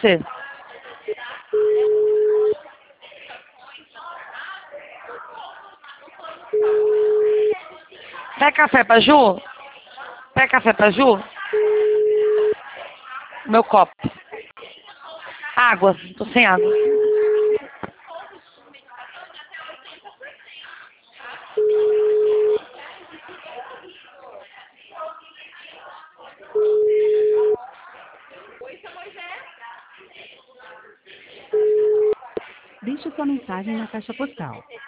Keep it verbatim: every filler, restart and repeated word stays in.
Você. Pega café pra Ju? Pega café pra Ju? Meu copo. Água. Tô sem água. Deixe sua mensagem na caixa postal.